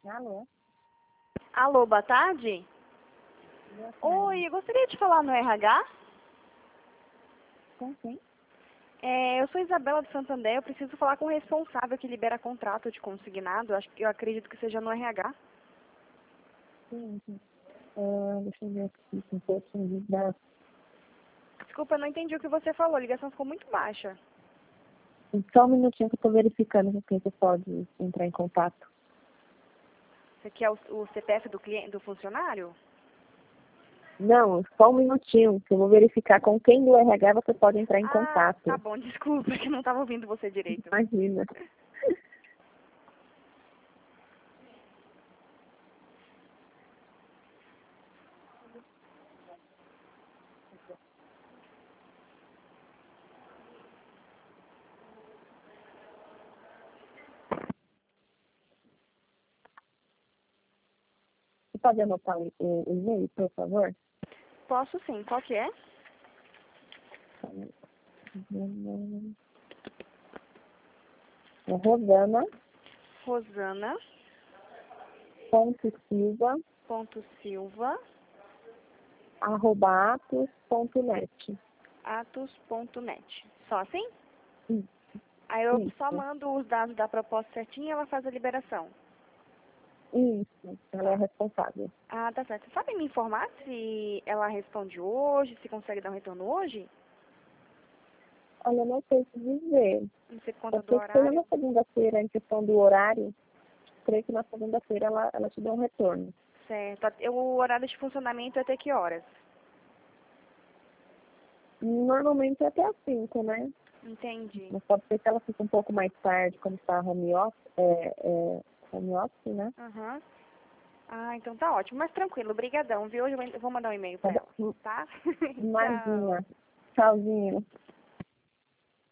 Alô? Alô, boa tarde? Boa tarde. Oi, eu gostaria de falar no RH. Com quem? Eu sou Isabela do Santander, eu preciso falar com o responsável que libera contrato de consignado. Eu acredito que seja no RH. Sim, sim. Deixa eu ver aqui, um pouquinho da... Desculpa, eu não entendi o que você falou, a ligação ficou muito baixa. Só um minutinho que eu estou verificando com quem você pode entrar em contato. Você quer o CPF do cliente, do funcionário? Não, só um minutinho, que eu vou verificar com quem do RH você pode entrar em Ah, contato. tá bom, desculpa, que eu não estava ouvindo você direito. Imagina. Você pode anotar o e-mail, por favor? Posso sim, qual que é? É Rosana Rosana ponto Silva ponto Silva @atos.net. atos.net. Só assim? Isso. Aí eu só Isso. mando os dados da proposta certinho e ela faz a liberação. Isso. Ela é Tá. responsável. Ah, tá certo. Você sabe me informar se ela responde hoje, se consegue dar um retorno hoje? Olha, eu não sei te dizer. Não sei por conta Pode do ser que seja horário. na segunda-feira, em questão do horário. Creio que na segunda-feira ela te dê um retorno. Certo. O horário de funcionamento é até que horas? Normalmente é até às 5, né? Entendi. Mas pode ser que ela fique um pouco mais tarde, quando está home office, né? Aham. Ah, então tá ótimo. Mas tranquilo, brigadão, viu? Hoje eu vou mandar um e-mail pra ela, tá? Tchau. Imagina. Tchauzinho.